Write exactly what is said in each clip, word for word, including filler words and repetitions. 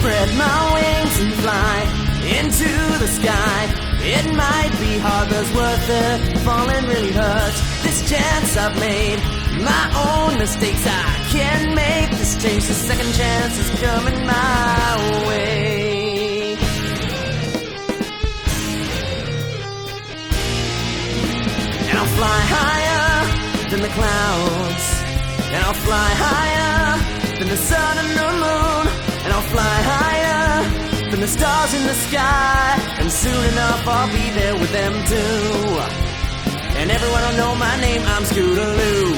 spread my wings and fly into the sky. It might be hard, but it's worth it. Falling really hurts. This chance I've made, my own mistakes, I can make this change. The second chance is coming my way. And I'll fly higher than the clouds, and I'll fly higher than the sun and the moon, and I'll fly higher than the stars in the sky. And soon enough I'll be there with them too, and everyone will know my name, I'm Scootaloo.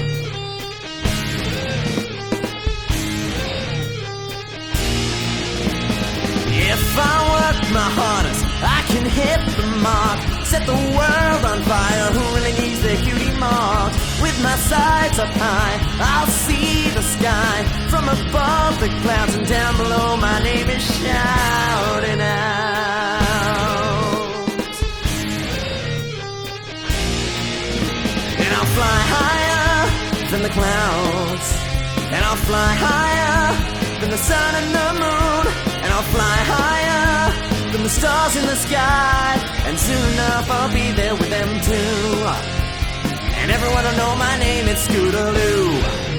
If I work my hardest, I can hit the mark, set the world on fire. Who really needs the cutie mark? With my sights up high, I'll see the sky. From above the clouds and down below, my name is shouting out. And I'll fly higher than the clouds, and I'll fly higher than the sun and the moon, and I'll fly higher than the stars in the sky. And soon enough I'll be there with them too, and everyone will know my name, it's Scootaloo.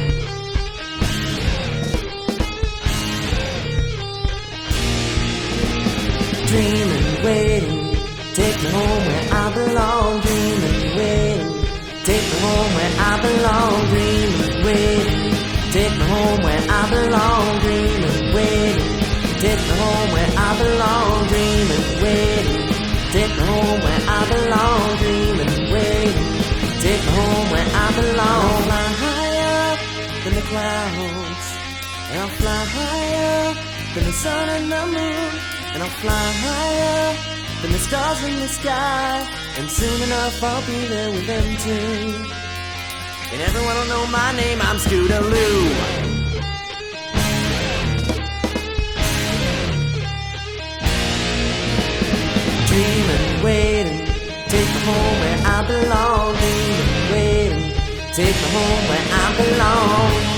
Dreaming, waiting, take me home where I belong. Dreaming, waiting, take me home where I belong. Dreaming, waiting, take me home where I belong. Dreaming, waiting, take me home where I belong. Dreaming, waiting, take me home where I belong. Dreaming, waiting, take me home where I belong. I'll fly higher than the clouds, and I'll fly higher than the sun and the moon, and I'll fly higher than the stars in the sky. And soon enough I'll be there with them too, and everyone will know my name, I'm Scootaloo. Dreaming, waiting, take me home where I belong. Dreaming, waiting, take me home where I belong.